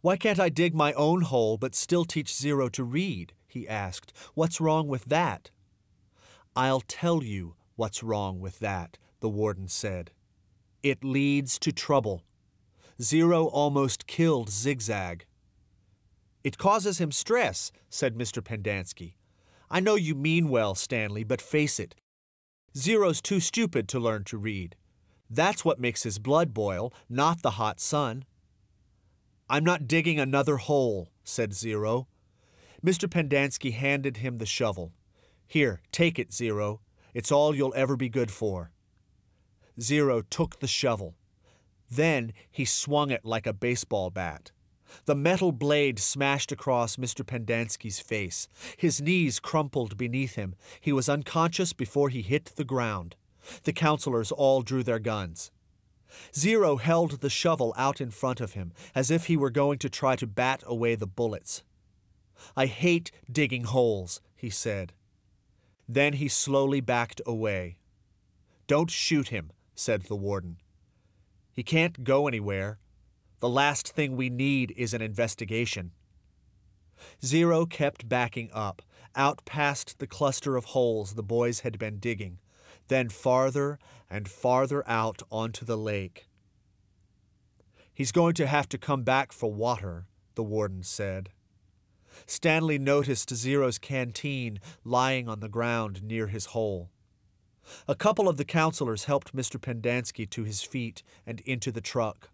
"Why can't I dig my own hole but still teach Zero to read?" he asked. "What's wrong with that?" "I'll tell you what's wrong with that," the warden said. "It leads to trouble. Zero almost killed Zigzag." "It causes him stress," said Mr. Pendanski. "I know you mean well, Stanley, but face it. Zero's too stupid to learn to read. That's what makes his blood boil, not the hot sun." "I'm not digging another hole," said Zero. Mr. Pendanski handed him the shovel. "Here, take it, Zero. It's all you'll ever be good for." Zero took the shovel. Then he swung it like a baseball bat. The metal blade smashed across Mr. Pendanski's face. His knees crumpled beneath him. He was unconscious before he hit the ground. The counselors all drew their guns. Zero held the shovel out in front of him, as if he were going to try to bat away the bullets. "I hate digging holes," he said. Then he slowly backed away. "Don't shoot him," said the warden. "He can't go anywhere. The last thing we need is an investigation." Zero kept backing up, out past the cluster of holes the boys had been digging, then farther and farther out onto the lake. "He's going to have to come back for water," the warden said. Stanley noticed Zero's canteen lying on the ground near his hole. A couple of the counselors helped Mr. Pendanski to his feet and into the truck.